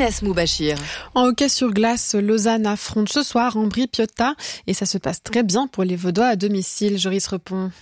Inès Moubachir. En hockey sur glace, Lausanne affronte ce soir Ambri-Piotta et ça se passe très bien pour les Vaudois à domicile. Joris Repon.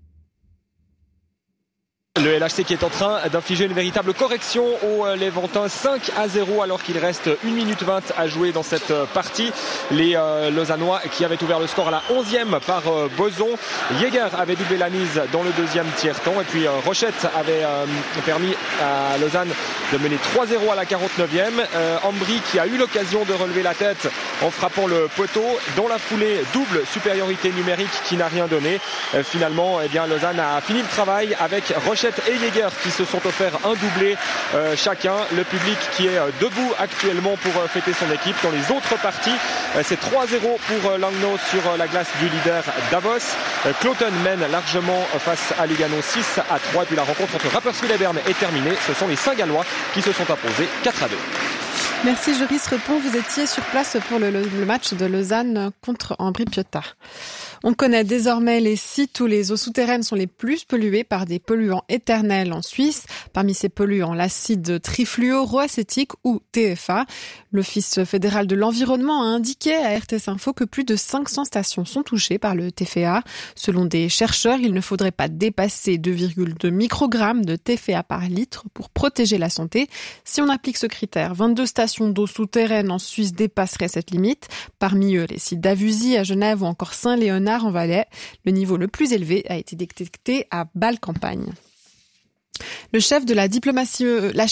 Le LHC qui est en train d'infliger une véritable correction aux Léventins, 5-0 alors qu'il reste 1 minute 20 à jouer dans cette partie. Les Lausannois qui avaient ouvert le score à la 11e par Boson. Jäger avait doublé la mise dans le deuxième tiers-temps et puis Rochette avait permis à Lausanne de mener 3-0 à la 49e. Ambry qui a eu l'occasion de relever la tête en frappant le poteau. Dans la foulée, double supériorité numérique qui n'a rien donné. Finalement, Lausanne a fini le travail avec Rochette et Jäger qui se sont offerts un doublé chacun. Le public qui est debout actuellement pour fêter son équipe. Dans les autres parties, c'est 3-0 pour Langnau sur la glace du leader Davos. Cloton mène largement face à Lugano 6-3. Et puis la rencontre entre Rapperswil et Berne est terminée. Ce sont les Saint-Gallois qui se sont imposés 4-2. Merci Joris Repon, vous étiez sur place pour le match de Lausanne contre Ambri-Piotta. On connaît désormais les sites où les eaux souterraines sont les plus polluées par des polluants éternels en Suisse. Parmi ces polluants, l'acide trifluoroacétique ou TFA. L'Office fédéral de l'environnement a indiqué à RTS Info que plus de 500 stations sont touchées par le TFA. Selon des chercheurs, il ne faudrait pas dépasser 2,2 microgrammes de TFA par litre pour protéger la santé. Si on applique ce critère, 22 stations d'eau souterraine en Suisse dépasseraient cette limite. Parmi eux, les sites d'Avuzy à Genève ou encore Saint-Léonard en Valais. Le niveau le plus élevé a été détecté à Bâle-Campagne. La chef de la diplomatie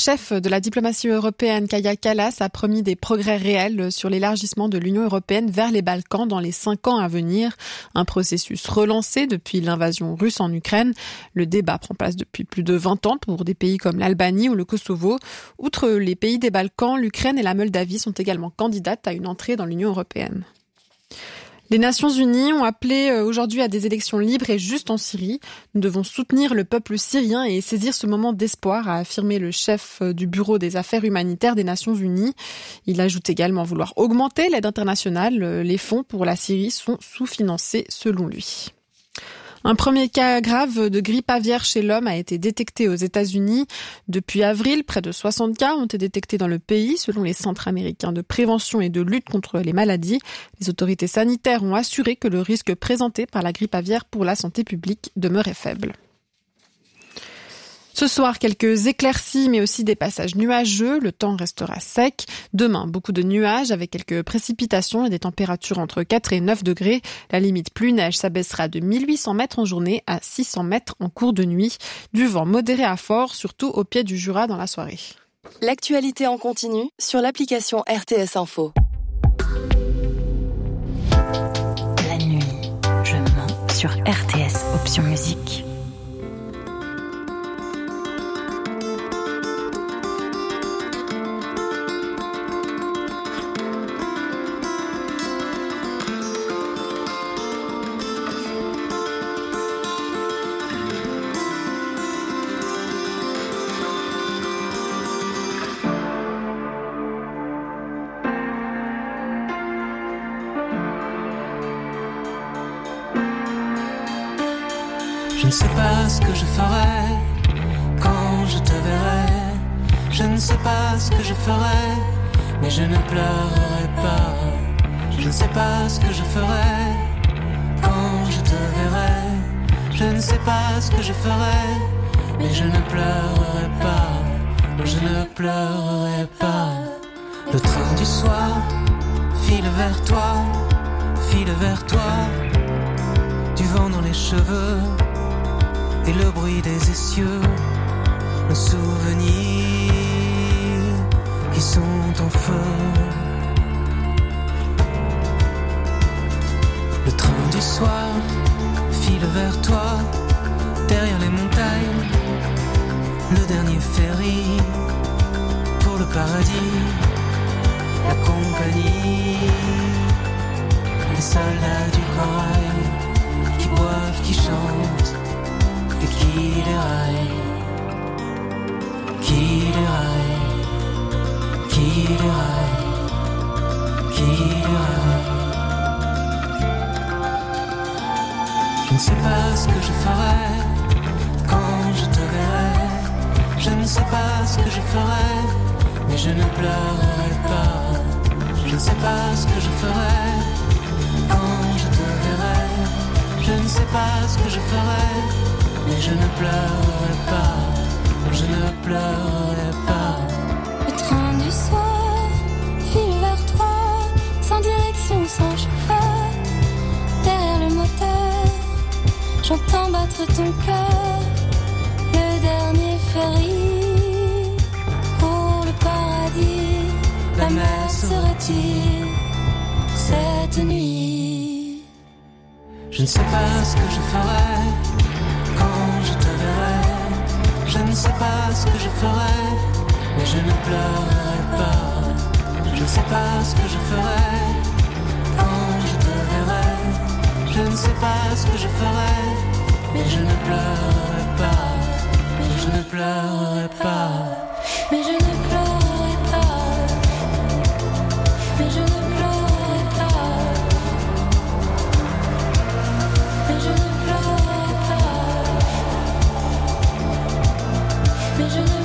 européenne, Kaja Kallas, a promis des progrès réels sur l'élargissement de l'Union européenne vers les Balkans dans les 5 ans à venir. Un processus relancé depuis l'invasion russe en Ukraine. Le débat prend place depuis plus de 20 ans pour des pays comme l'Albanie ou le Kosovo. Outre les pays des Balkans, l'Ukraine et la Moldavie sont également candidates à une entrée dans l'Union européenne. Les Nations Unies ont appelé aujourd'hui à des élections libres et justes en Syrie. Nous devons soutenir le peuple syrien et saisir ce moment d'espoir, a affirmé le chef du Bureau des affaires humanitaires des Nations Unies. Il ajoute également vouloir augmenter l'aide internationale. Les fonds pour la Syrie sont sous-financés selon lui. Un premier cas grave de grippe aviaire chez l'homme a été détecté aux États-Unis. Depuis avril, près de 60 cas ont été détectés dans le pays, selon les centres américains de prévention et de lutte contre les maladies. Les autorités sanitaires ont assuré que le risque présenté par la grippe aviaire pour la santé publique demeurait faible. Ce soir, quelques éclaircies, mais aussi des passages nuageux. Le temps restera sec. Demain, beaucoup de nuages avec quelques précipitations et des températures entre 4 et 9 degrés. La limite pluie-neige s'abaissera de 1800 mètres en journée à 600 mètres en cours de nuit. Du vent modéré à fort, surtout au pied du Jura dans la soirée. L'actualité en continu sur l'application RTS Info. La nuit, je mens sur RTS Option Musique. Je ne sais pas ce que je ferai quand je te verrai. Je ne sais pas ce que je ferai, mais je ne pleurerai pas. Je ne sais pas ce que je ferai quand je te verrai. Je ne sais pas ce que je ferai, mais je ne pleurerai pas. Non, je ne pleurerai pas. Le train du soir file vers toi, file vers toi. Du vent dans les cheveux et le bruit des essieux, nos souvenirs qui sont en feu. Le train du soir file vers toi, derrière les montagnes, le dernier ferry pour le paradis, la compagnie, les soldats du corail qui boivent, qui chantent et qui déraille, qui déraille, qui déraille, qui déraille. Je ne sais pas ce que je ferai quand je te verrai. Je ne sais pas ce que je ferai, mais je ne pleurerai Je ne sais pas ce que je ferai quand je te verrai. Je ne sais pas ce que je ferai, mais je ne pleurerai pas. Je ne pleurerai pas. Le train du soir file vers toi, sans direction, sans chauffeur. Derrière le moteur, j'entends battre ton cœur. Le dernier ferry pour le paradis. La mer se retire cette nuit. Je ne sais pas ce que je ferai quand je te verrai. Je ne sais pas ce que je ferai, mais je ne pleurerai pas. Je ne sais pas ce que je ferai quand je te verrai. Je ne sais pas ce que je ferai, mais je ne pleurerai pas. Mais je ne pleurerai pas. Mais je ne pleurerai pas. Mais je ne pleurerai pas. Mais je ne pleurerai pas. Mais je ne pleurerai pas.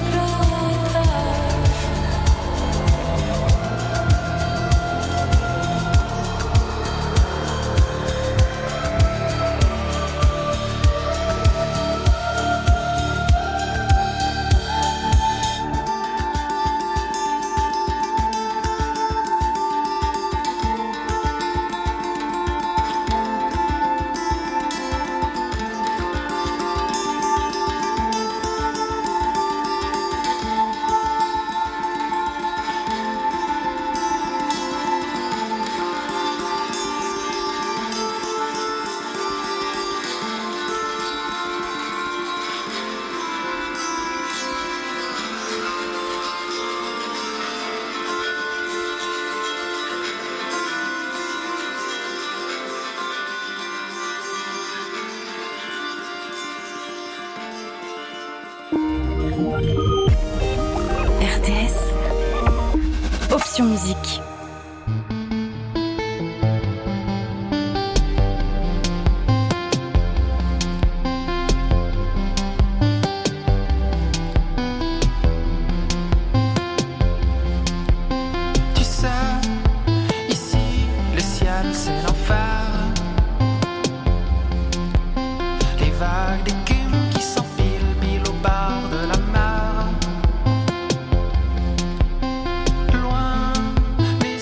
RTS, Option Musique. Tu sais, ici, le ciel, c'est l'enfer. Les vagues d'écume qui s'empilent pile au bord de la mer. Loin,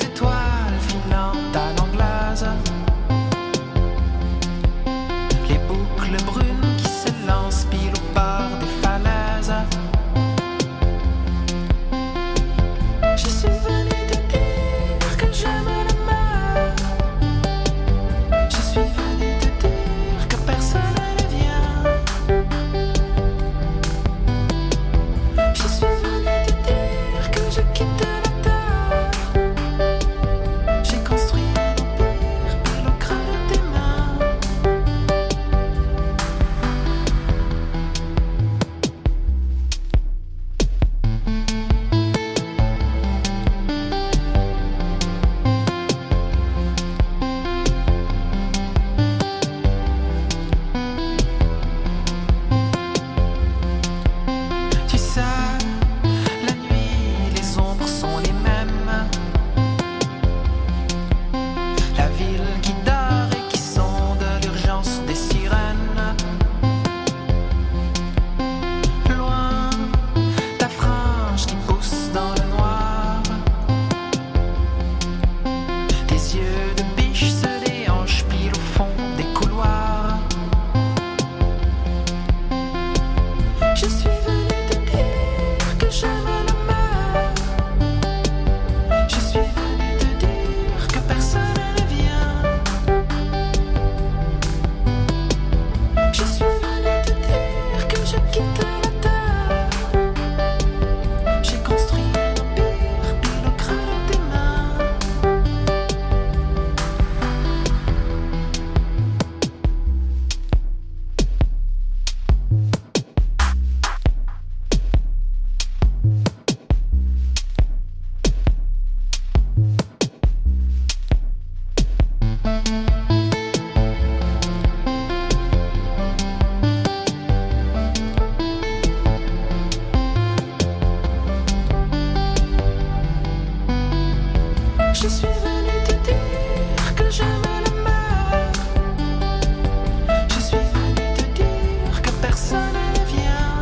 Je suis venue te dire que j'aimais la mer. Je suis venue te dire que personne ne vient.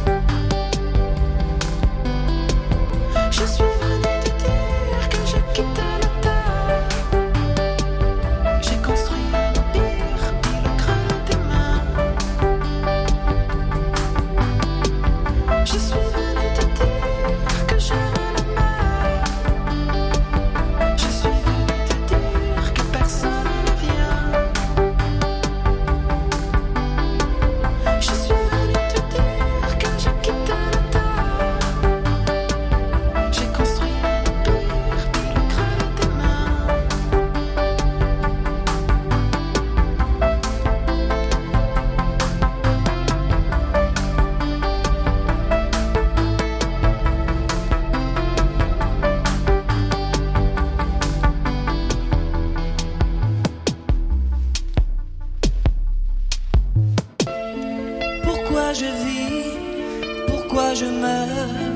Je suis venue te dire que j'ai quitté la terre. J'ai construit un empire, mis le creux de tes mains. Je suis venue te dire que j'aimais la mer. Je suis venue te dire que personne ne vient. Je suis venue te dire que j'ai quitté la terre. J'ai construit un empire, mis le creux de tes mains. Pourquoi je vis, pourquoi je meurs,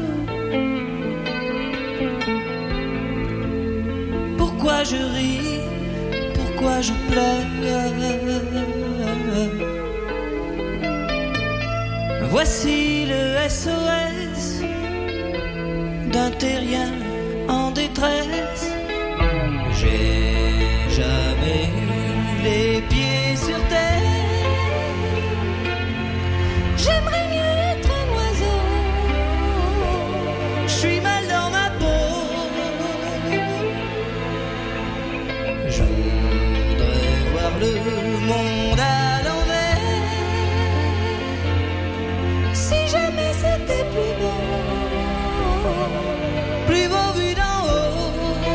pourquoi je ris, pourquoi je pleure. Voici le SOS d'un terrien en détresse. J'ai jamais eu les pieds sur terre. J'aimerais mieux être un oiseau. Je suis mal dans ma peau. Je voudrais voir le monde à l'envers. Si jamais c'était plus beau vu d'en haut.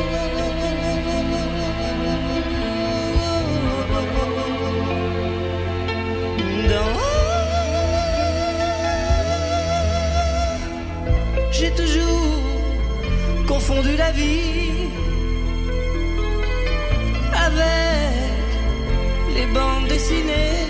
D'en haut. J'ai toujours confondu la vie avec les bandes dessinées.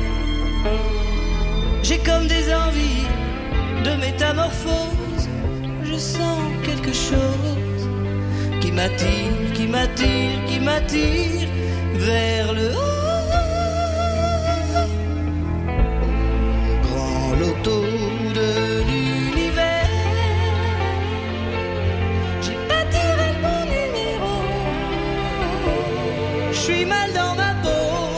J'ai comme des envies de métamorphose. Je sens quelque chose qui m'attire, qui m'attire, qui m'attire vers le haut. Au grand loto de l'univers, j'ai pas tiré le bon numéro. Je suis mal dans ma peau.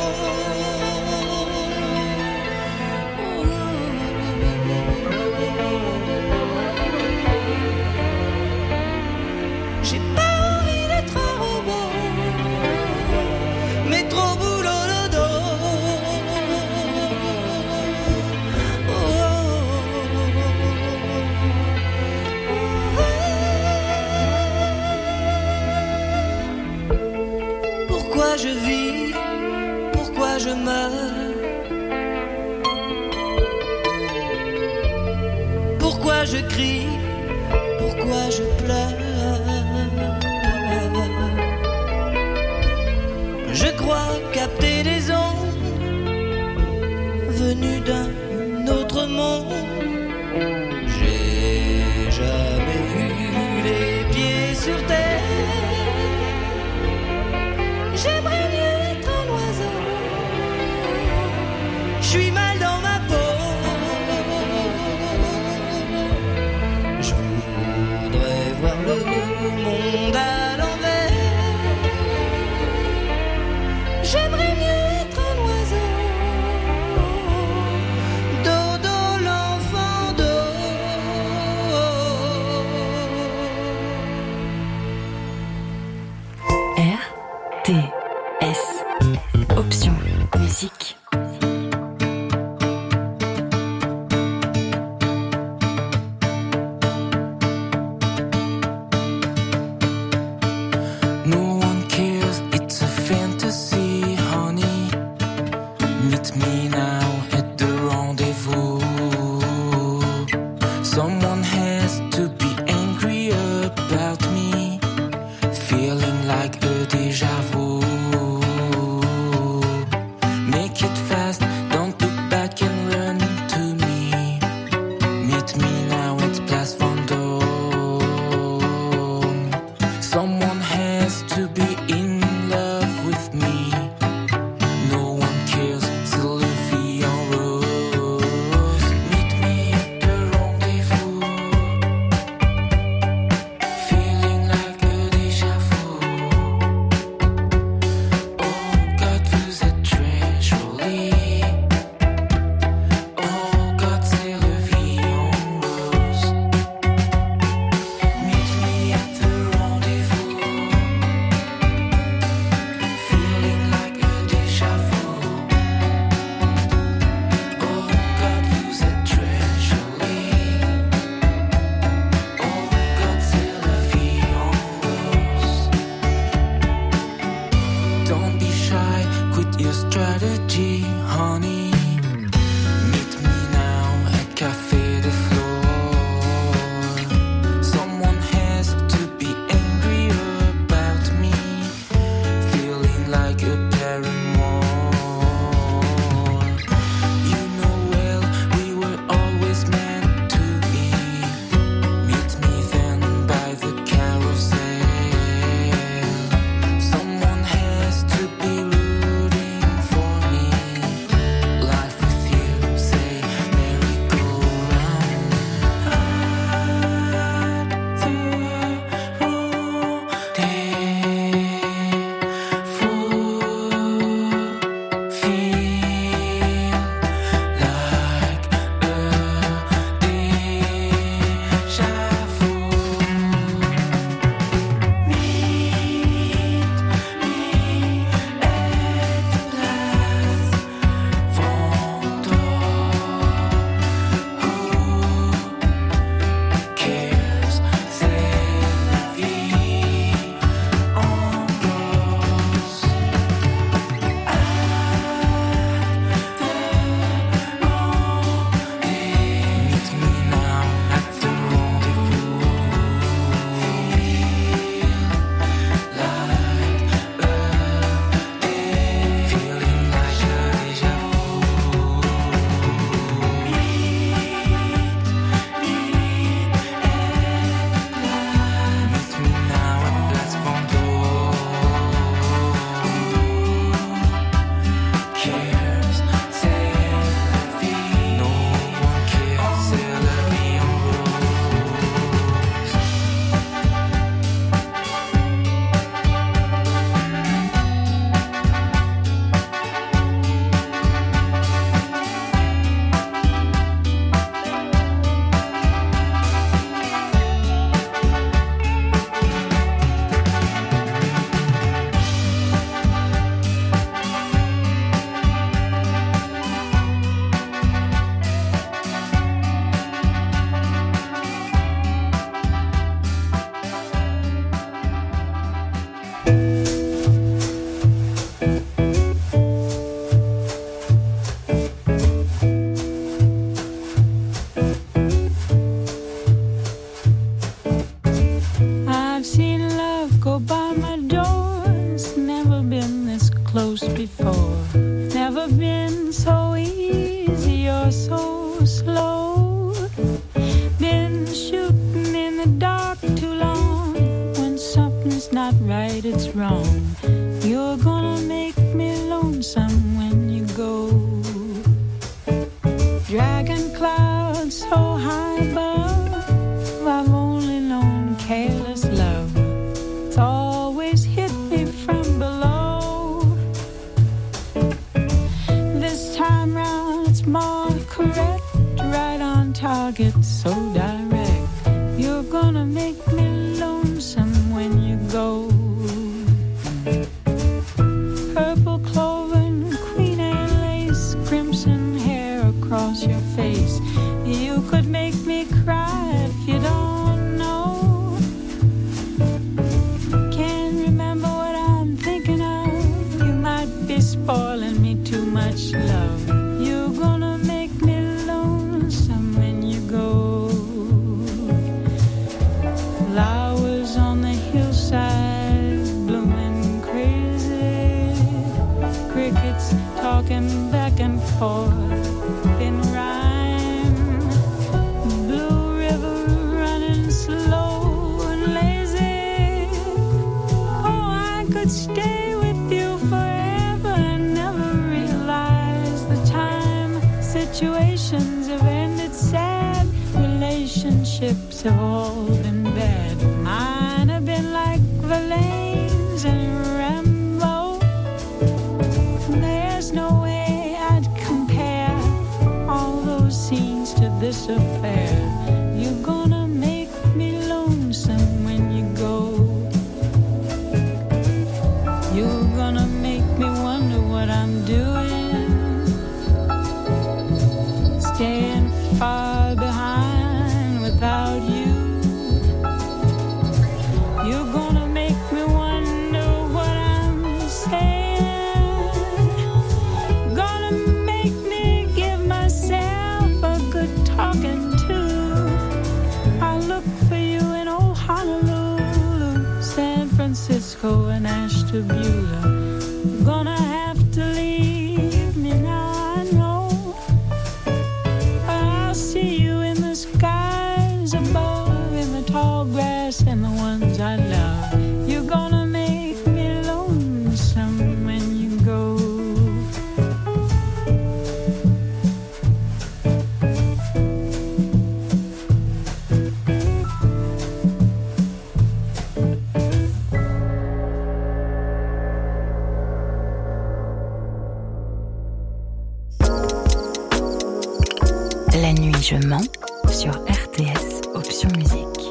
J'ai pas envie d'être un robot, mais trop boulot le dos. Pourquoi je vis, pourquoi je meurs, pourquoi je crie, pourquoi je pleure. Je crois capter des ondes venues d'un autre monde. J'ai jamais eu les pieds sur terre. J'aimerais mieux être un oiseau. Je suis mal dans ma peau. Je voudrais voir le monde à l'envers. J'aimerais mieux être un oiseau. Dodo l'enfant d'eau. RTS. Option musique. No one cares, it's a fantasy, honey. Meet me now at the rendezvous. Someone has to be angry about me, feeling like a déjà vu. right, it's wrong. You're gonna make me lonesome when you go. Dragon clouds so high above, I've only known careless love. It's always hit me from below. This time round it's more correct, right on target, so direct. You're gonna make me lonesome when you go. Purple clover and Queen Anne lace, crimson hair across your face. You could make me cry if you don't know. Can't remember what I'm thinking of. You might be spoiling me too much, love. You're gonna make me lonesome when you go. Flowers on the hillside blooming crazy. Crickets talking back and forth in rhyme. Blue river running slow and lazy. Oh, I could stay with you forever and never realize the time. Situations have ended sad. Relationships have all been bad. Mine have been like Verlaine's and Rambo. There's no way I'd compare all those scenes to this affair. You're gonna make me lonesome when you go. You're gonna make me wonder what I'm doing. Staying far behind without you. You're gonna make me wonder what I'm saying. Gonna make me give myself a good talking to. I look for you in old Honolulu, San Francisco and Ashtabula. You're gonna have to leave me now, I know. I'll see you in the skies above, in the tall grass and the ones I love. You're gonna make me lonesome when you go. La nuit, je mens sur RTS Option Musique.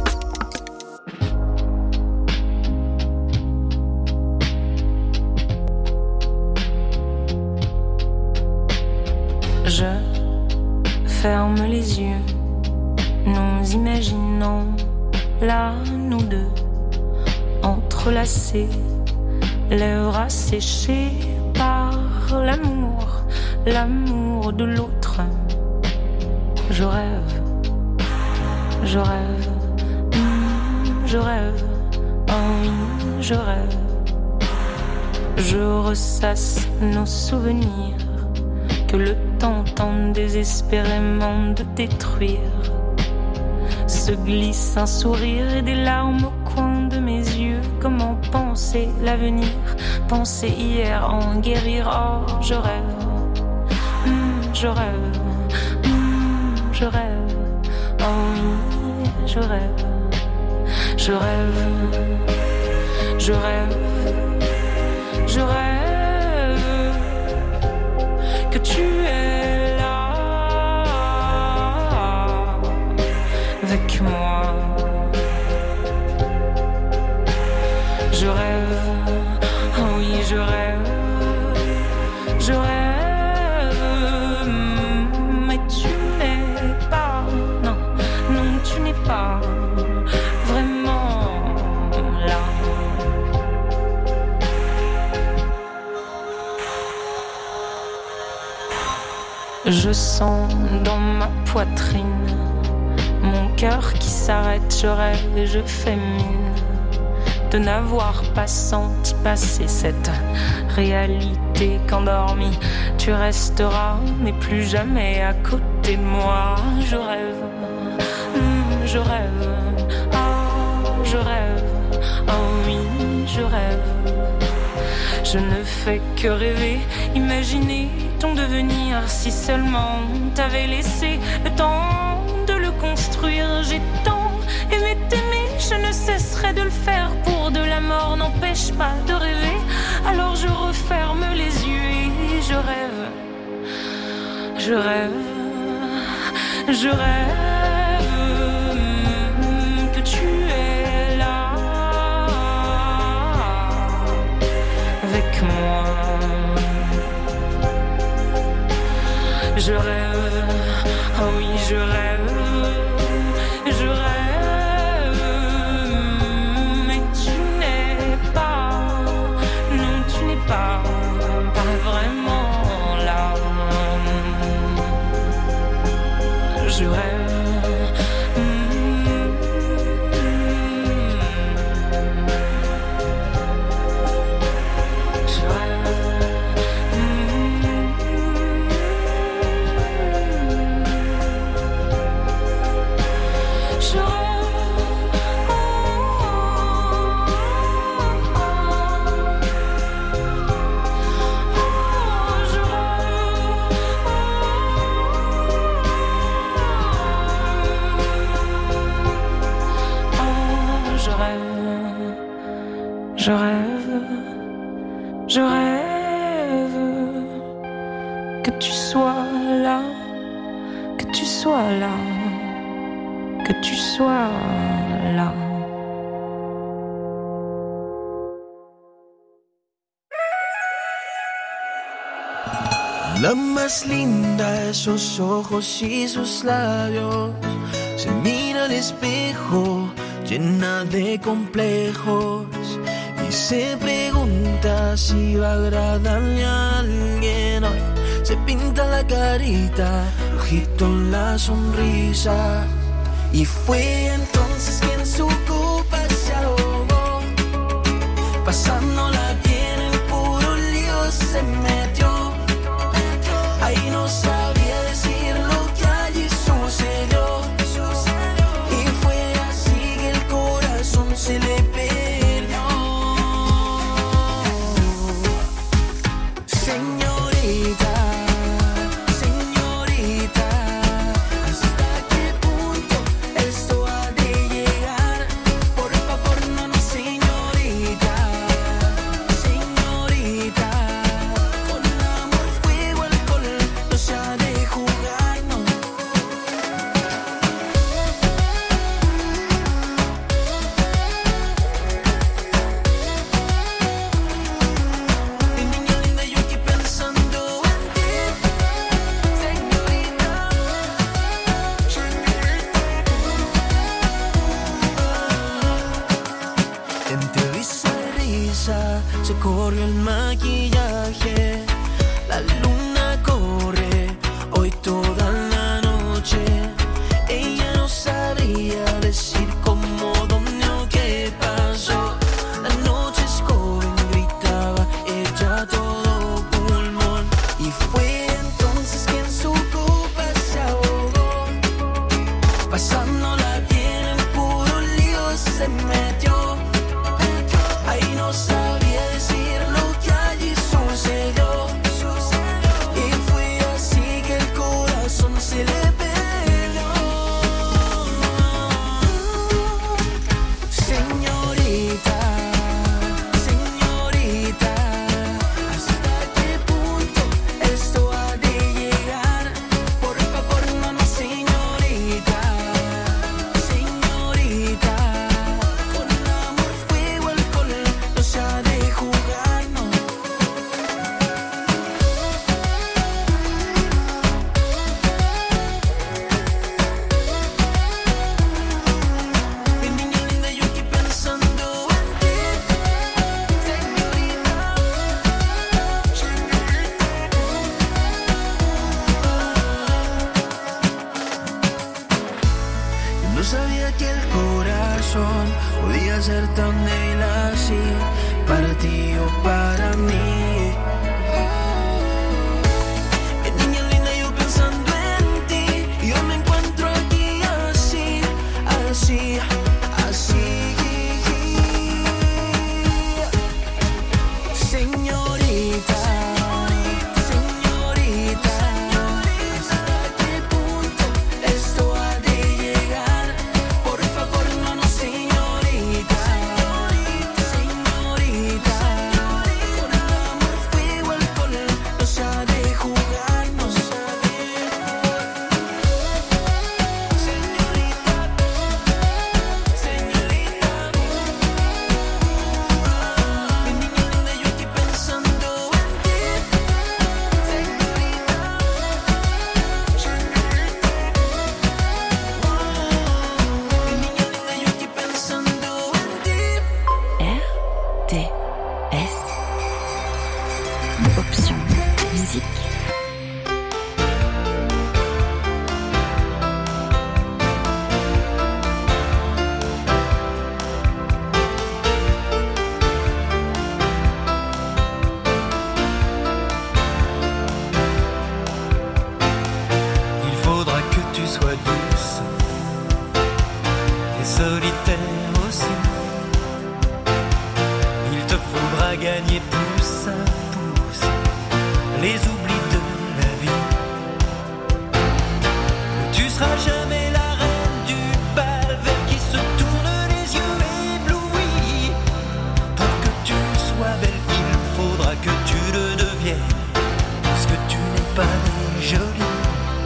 Je ferme les yeux, nous imaginons là, nous deux, entrelacés, lèvres asséchées par l'amour, l'amour de l'autre. Je rêve, je rêve, je rêve, oh oui, je rêve. Je ressasse nos souvenirs que le temps tente désespérément de détruire. Se glisse un sourire et des larmes au coin de mes yeux. Comment penser l'avenir, penser hier, en guérir. Oh, je rêve, je rêve, je rêve, oh oui, je rêve, je rêve, je rêve, je rêve que tu es là avec moi. Je rêve, oh oui, je rêve, je rêve, mais tu n'es pas, non, non, tu n'es pas vraiment là. Je sens dans ma poitrine mon cœur qui s'arrête, je rêve et je fais mine de n'avoir pas senti passer cette réalité qu'endormi tu resteras, mais plus jamais à côté de moi. Je rêve, je rêve, oh, je rêve, oh oui. Je ne fais que rêver, imaginer ton devenir. Si seulement t'avais laissé le temps de le construire. J'ai tant aimé t'aimer, je ne cesserai de le faire. Pour de la mort n'empêche pas de rêver. Alors je referme les yeux et je rêve. Je rêve, je rêve que tu es là avec moi. Je rêve, oh oui je rêve, je rêve, mais tu n'es pas, non tu n'es pas vraiment là. Je rêve. Je rêve, je rêve que tu sois là, que tu sois là, que tu sois là. La más linda, esos ojos y sus labios. Se mira al espejo, llena de complejos. Y se pregunta si va a agradarle a alguien hoy. Se pinta la carita, rojito en la sonrisa. Y fue entonces que en su copa se ahogó. Pasándola bien en puro lío se metió. Ahí no sabía decir lo que allí sucedió. Y fue así que el corazón se le perdió. Señorita, señorita, ¿hasta qué punto esto ha de llegar? Por favor, no, no, señorita, señorita. Con amor, fuego, alcohol, no se ha de jugar, no. Mi niña linda, yo aquí pensando en ti, señorita, entre risa y risa se corrió el maquillaje. La luna corre hoy toda la noche. Ella no sabría decir cómo, dónde o qué pasó. La noche es joven, gritaba ella a todo pulmón. Y fue entonces que en su copa se ahogó. Pasándola bien en puro lío se metió. Ahí no sabía decir lo que allí sucedió. Y fue así que el corazón se le perdió. Señorita, señorita, ¿hasta qué punto esto ha de llegar? Por favor, no, no, señorita, señorita. Con amor, fuego, alcohol, no se ha de jugar, no. Mi niña linda, yo aquí pensando en ti, señorita, Yo no sabía que el corazón podía ser tan débil así, para ti o para mí. Mi niña linda, yo pensando en ti, y yo me encuentro aquí así, así, así. Señor. gagner pouce à pouce les oublis de la vie. Tu seras jamais la reine du bal vers qui se tournent les yeux éblouis. Pour que tu sois belle, il faudra que tu le deviennes, parce que tu n'es pas née jolie.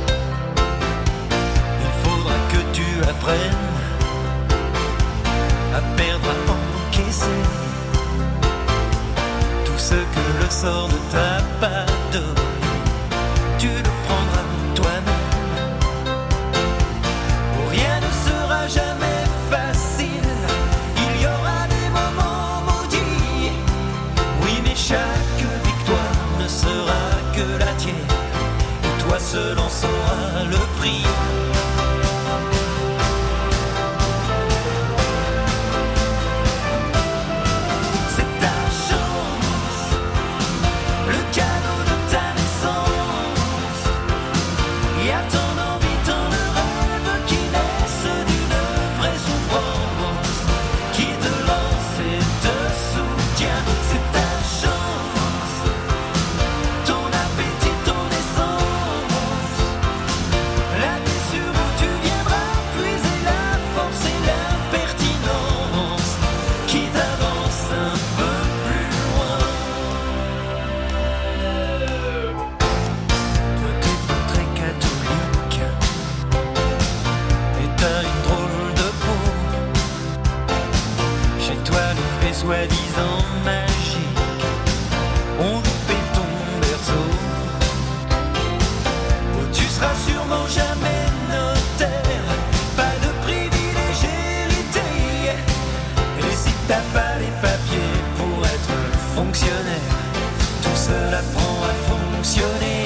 Il faudra que tu apprennes à perdre, à encaisser tout ce que le sort ne t'a pas donné. Tu le prendras toi-même. Oh, rien ne sera jamais facile. Il y aura des moments maudits. Oui, mais chaque victoire ne sera que la tienne. Et toi seul en sauras le prix. Soi-disant magique, on loupait ton berceau. Oh, tu seras sûrement jamais notaire, pas de privilégérité. Et si t'as pas les papiers pour être fonctionnaire, tout cela apprend à fonctionner.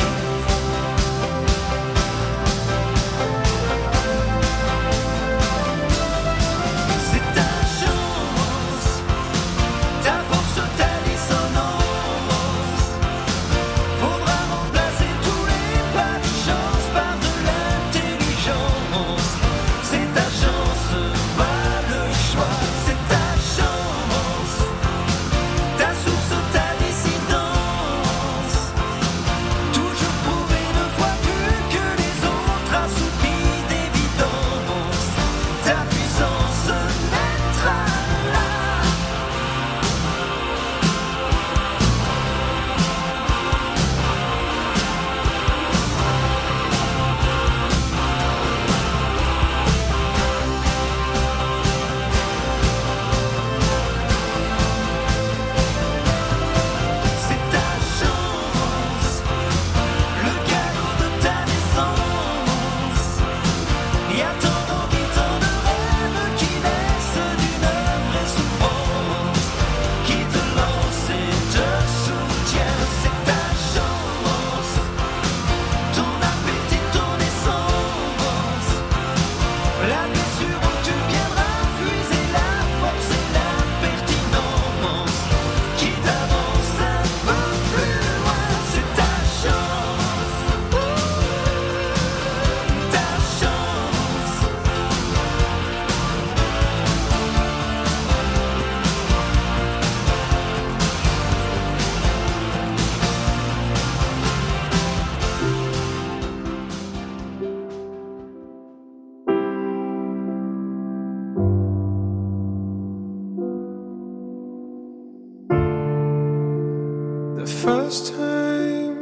First time,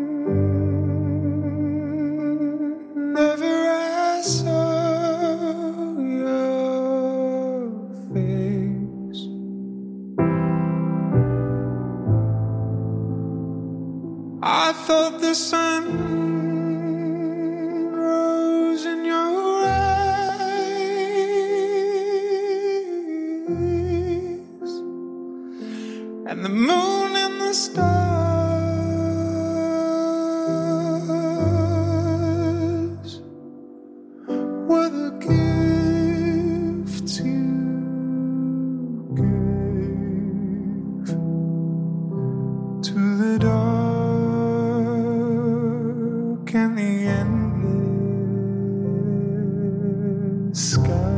never I saw your face. I thought the sun rose in your eyes, and the moon and the stars were the gifts you gave to the dark and the endless skies.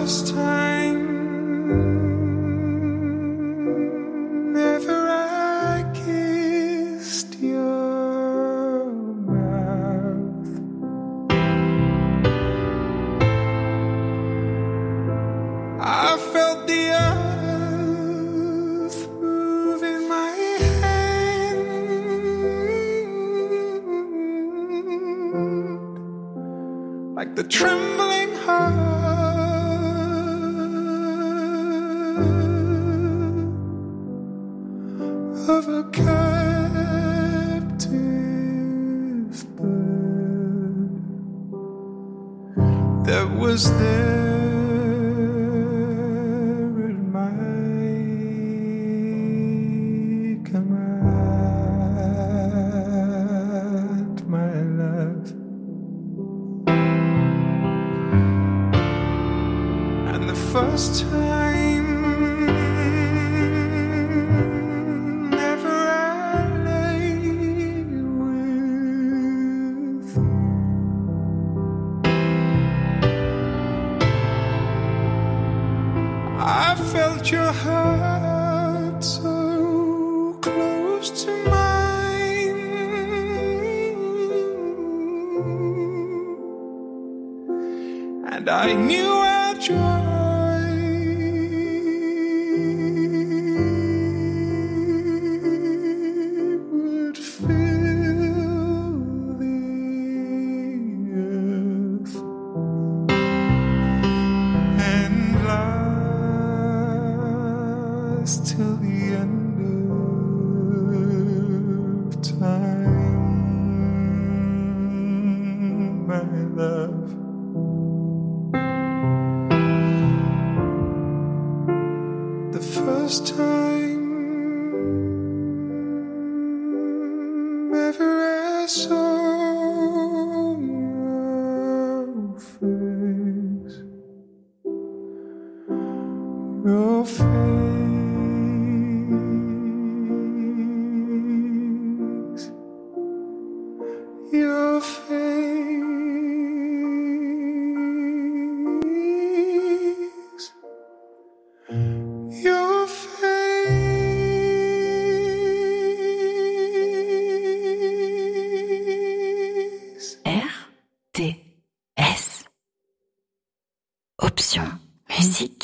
first time ever I kissed your mouth. I felt the earth move in my hand, like the trembling heart of a captive bird that was there at my command, my love. And the first time ever I lay with you, I felt your heart so close to mine, and I knew our joy would fill the earth and last till the end of time, my love. The first time ever I saw your face, your face, your face, your face. RTS. Option musique.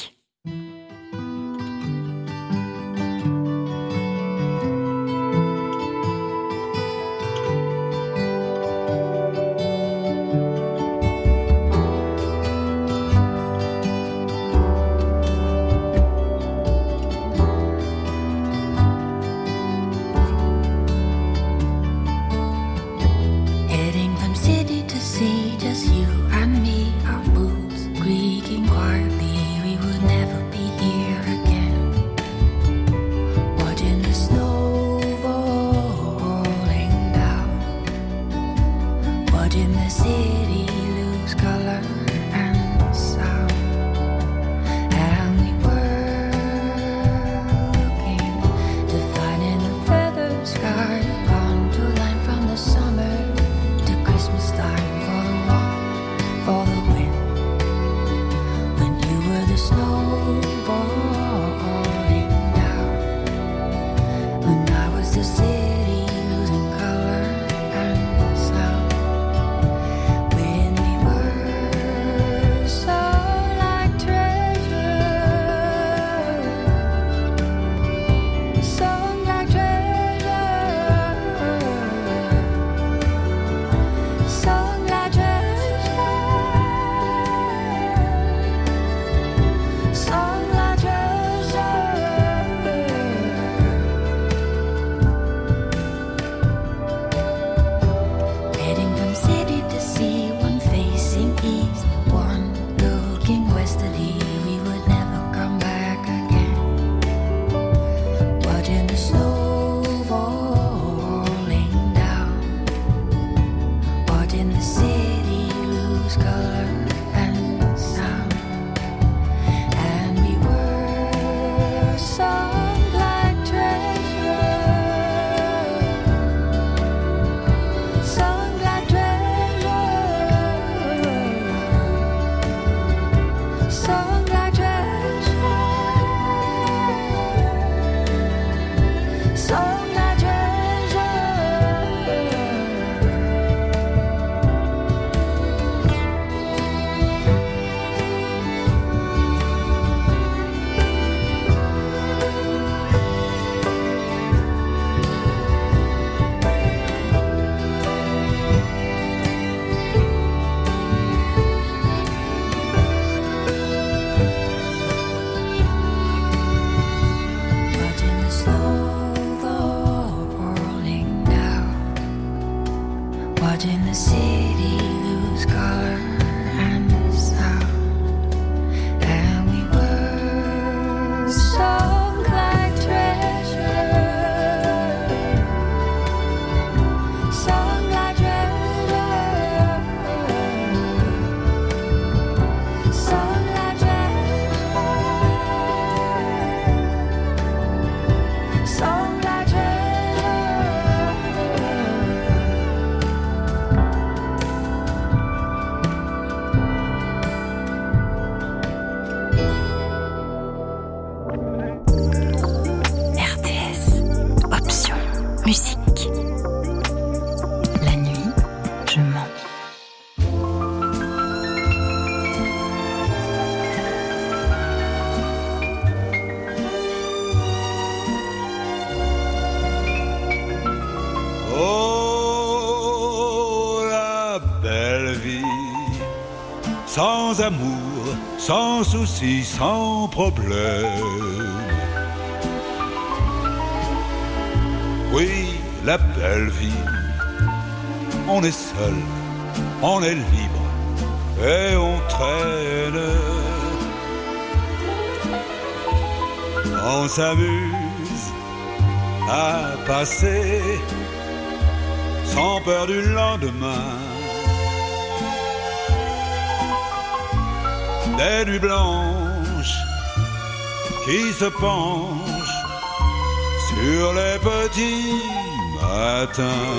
Heading from city to sea, just you and me, our boots creaking quietly. We would never watching the city lose color and sound, and we were sung like treasure, sung like treasure, sung like treasure, sung like treasure. Musique. La nuit, je mens. Oh, la belle vie, sans amour, sans souci, sans problème. Oui, la belle vie, on est seul, on est libre et on traîne. On s'amuse à passer sans peur du lendemain. Des nuits blanches qui se penchent sur les petits matins.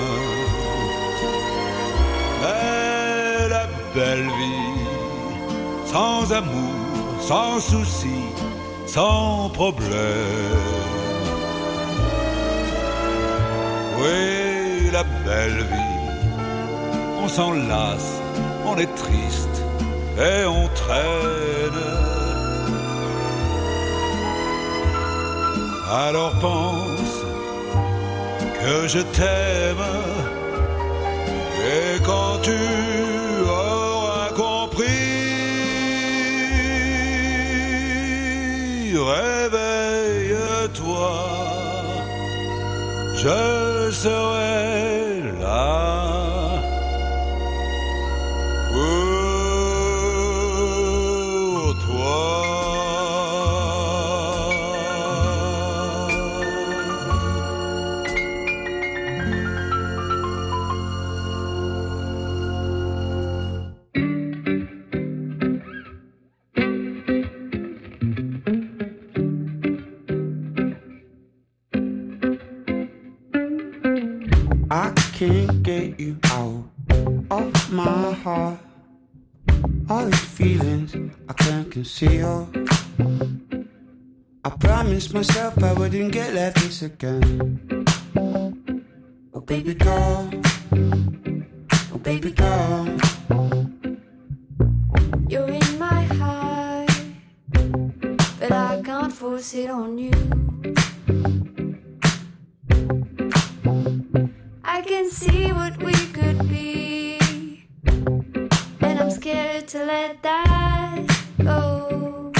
Mais la belle vie, sans amour, sans souci, sans problème. Oui, la belle vie, on s'en lasse, on est triste et on traîne. Alors pense que je t'aime, et quand tu auras compris, réveille-toi, je serai là. Pour toi. I can't get you out of my heart. All these feelings I can't conceal. I promised myself I wouldn't get like this again. Oh baby girl, oh baby girl, you're in my heart, but I can't force it on you. I can see what we could be, and I'm scared to let that go.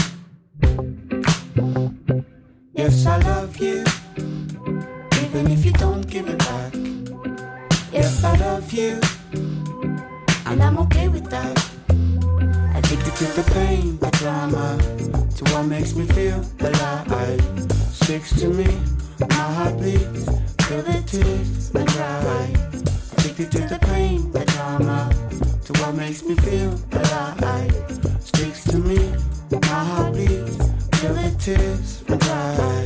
yes I love you, even if you don't give it back. Yes I love you, and I'm okay with that. Addicted to the pain, the drama, to what makes me feel alive. Sticks to me, my heart bleeds, feel the tears and dry. Addicted to the pain, the drama, to what makes me feel alive. Sticks to me, my heart bleeds, feel the tears and dry.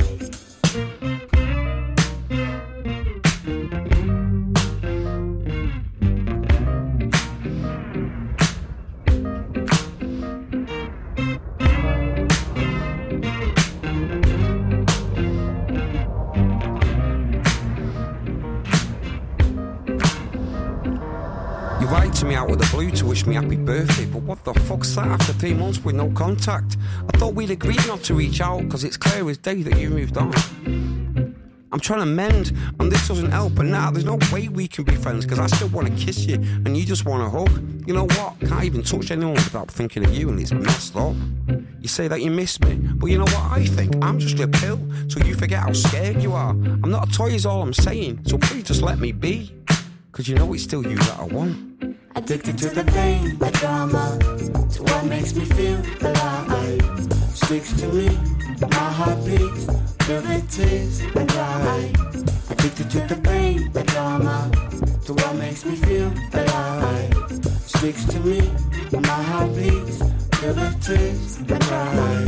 You write to me out of the blue to wish me happy birthday, but what the fuck's that after 3 months with no contact? I thought we'd agreed not to reach out, cause it's clear as day that you moved on. I'm trying to mend, and this doesn't help, but now there's no way we can be friends, cause I still want to kiss you, and you just want a hug. You know what? Can't even touch anyone without thinking of you, and it's messed up. You say that you miss me, but you know what I think? I'm just a pill, so you forget how scared you are. I'm not a toy is all I'm saying, so please just let me be. 'Cause you know it's still you that I want. Addicted to the pain, the drama, to what makes me feel alive. Sticks to me, my heart bleeds, till the tears are dry. Addicted to the pain, the drama, to what makes me feel alive. Sticks to me, my heart bleeds, till the tears are dry.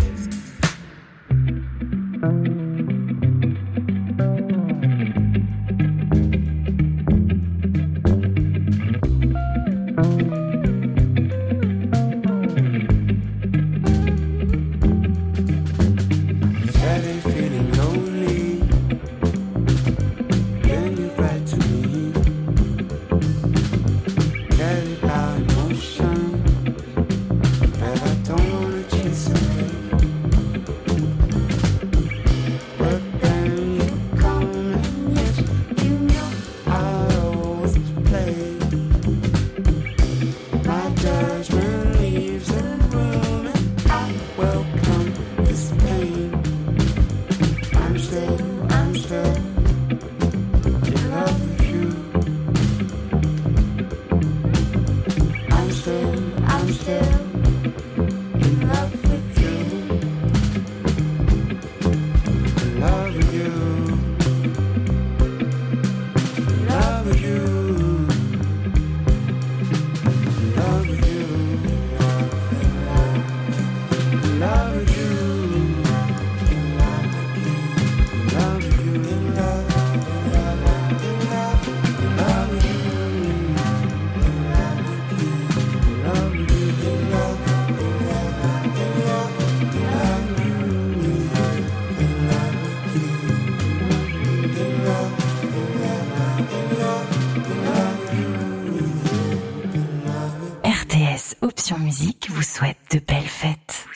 Option Musique vous souhaite de belles fêtes.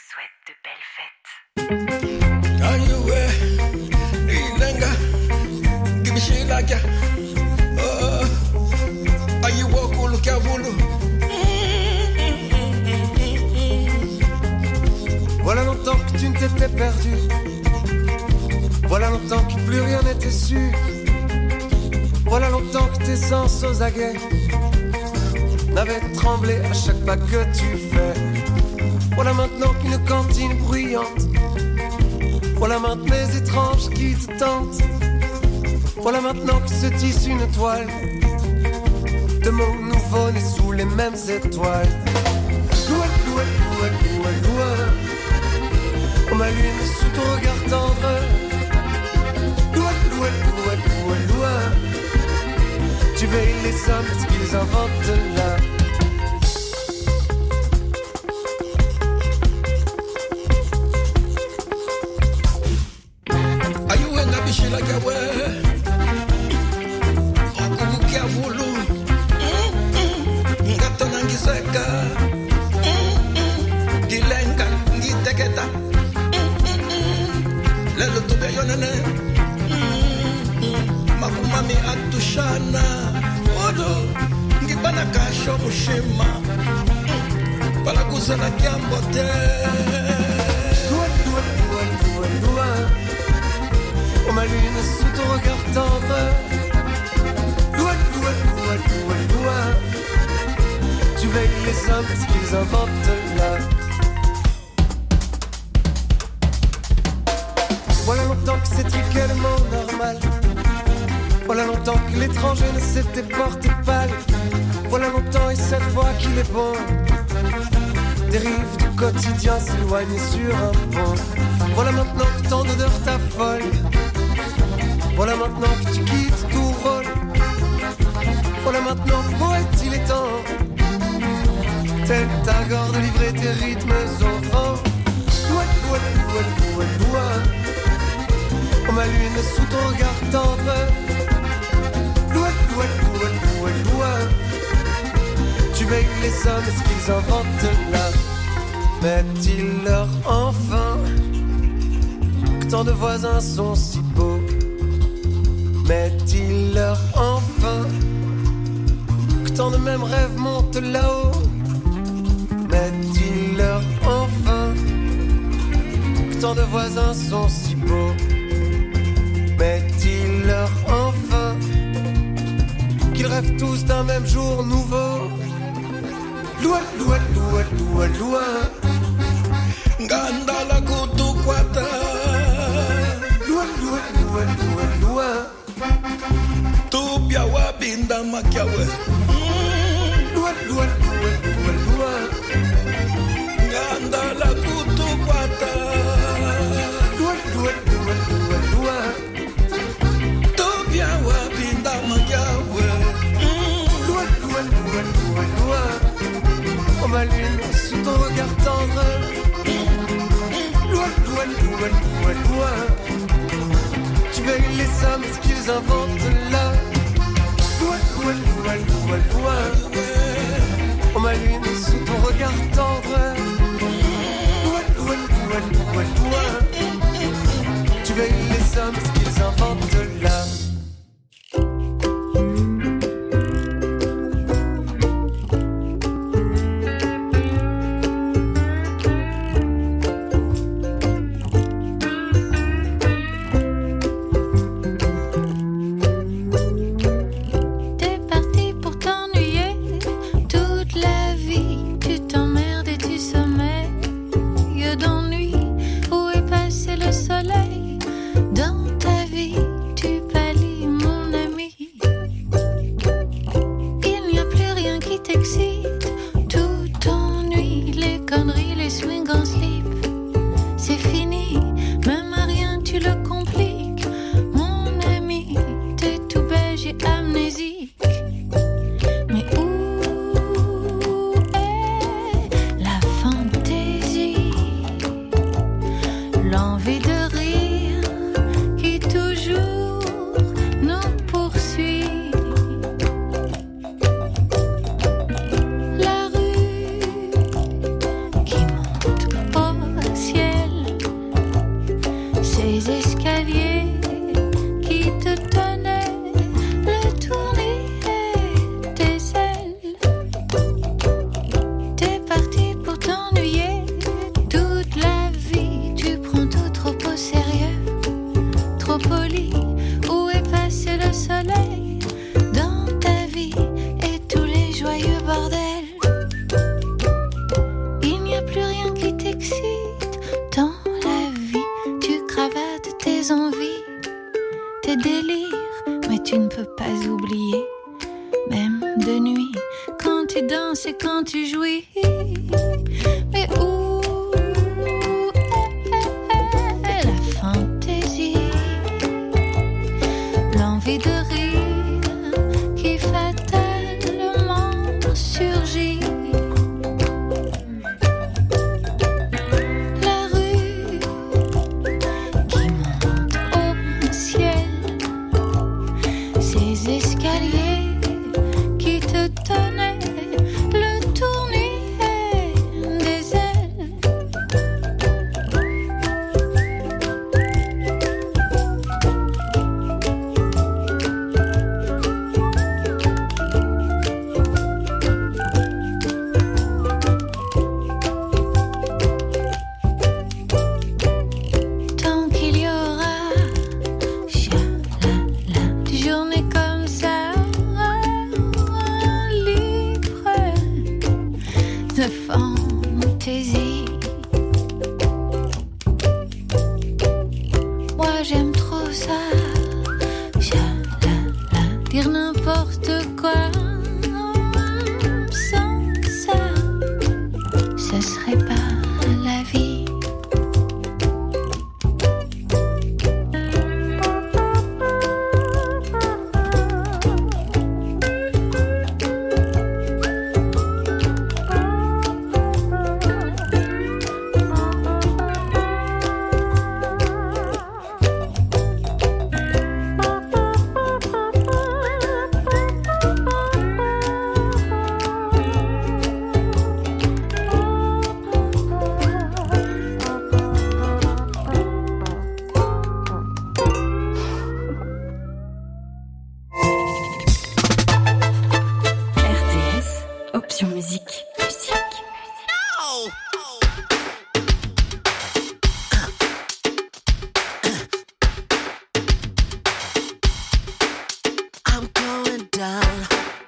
Voilà longtemps que tu ne t'étais perdu. Voilà longtemps que plus rien n'était su. Voilà longtemps que tes sens aux aguets n'avaient tremblé à chaque pas que tu fais. Voilà maintenant qu'une cantine bruyante, voilà maintes mais étranges qui te tentent. Voilà maintenant que se tisse une toile de mots nouveaux nés sous les mêmes étoiles. Loin, loin, loin, loin, loin, on m'allume sous ton regard tendre. Loin, loin, loin, loin, loin, tu veilles les hommes ce qu'ils inventent là. Makumami atushana odo ngibana kasho mushima balaguza na kiambote on m'allume sous ton regard tendre. Loin, loin, loin, loin, loin, tu veilles les hommes ce qu'ils inventent là. Voilà longtemps que c'est tellement normal. Voilà longtemps que l'étranger ne s'était porté pâle. Voilà longtemps et cette fois qu'il est bon. Des rives du quotidien s'éloignent sur un pont. Voilà maintenant que tant d'odeurs t'affolent. Voilà maintenant que tu quittes tout rôle. Voilà maintenant poète il est temps. Tel Tagore de livrer tes rythmes au vent. Loin, loin, loin, loin, loin, on m'allume sous ton regard tendre. Loin, loin, loin, loin, loin, tu veilles les hommes et ce qu'ils inventent là. Mais-il leur enfin que tant de voisins sont si beaux? Mais-il leur enfin que tant de mêmes rêves montent là-haut? Mais-il leur enfin que tant de voisins sont si beaux? Mais-il leur enfin qu'ils rêvent rêvent tous d'un même jour nouveau. Loin, loin, loin, loin, loin. Gandala kutukwata. Loin, loin, loin, loin, loin. Tubia wabinda makiawe. Loin, loin, loin, loin, loin. Gandala kutukwata. Loin, loin, loin, loin, loin. Tubia wabinda makiawe. Loin, loin, loin, loin, loin. On m'allume sous ton regard tendre. Loin, loin, loin, loin, loin. Tu veilles les hommes, ce qu'ils inventent là. Loin, loin, loin, loin, loin. On m'allume sous ton regard tendre. Loin, loin, loin, loin, loin. Tu veilles les hommes, ce qu'ils inventent là. I'm going down.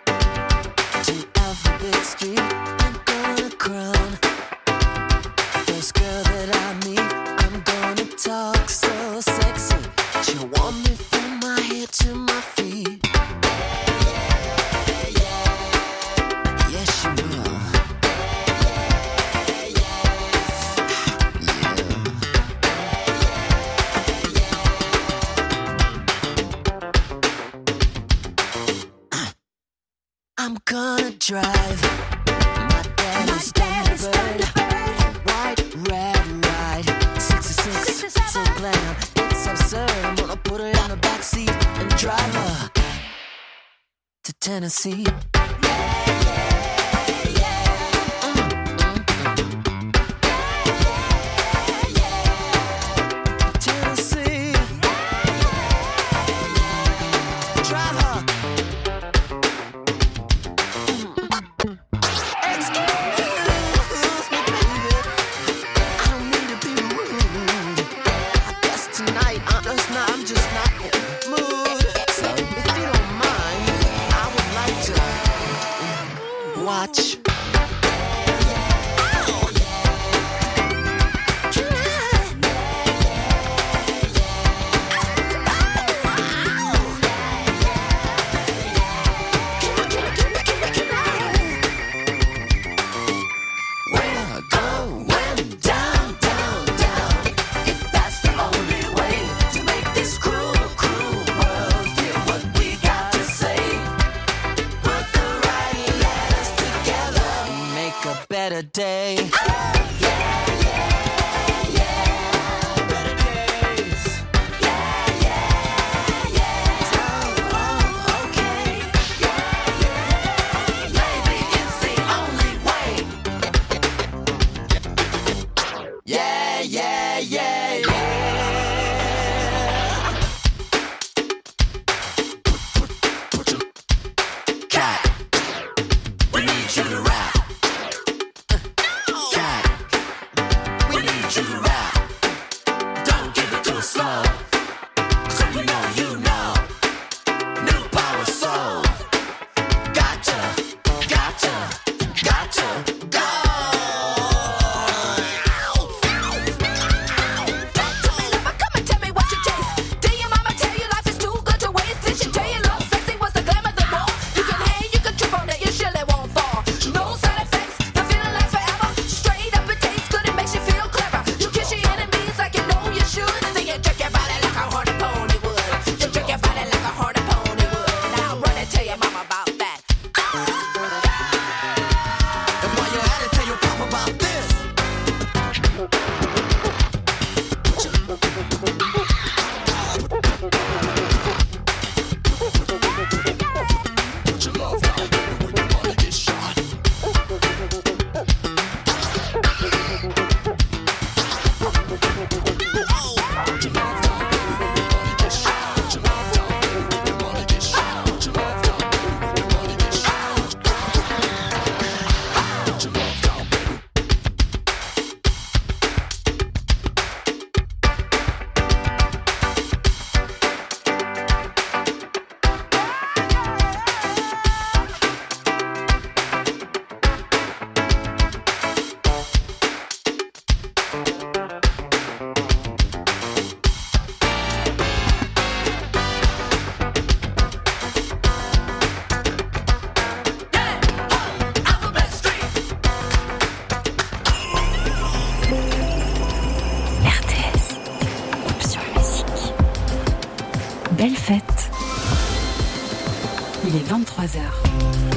I'm gonna drive my daddy's Thunderbird. White, red, ride 66, so glam, it's absurd. I'm gonna put her in the backseat and drive her to Tennessee. Watch. Better day. Belle fête. Il est 23h.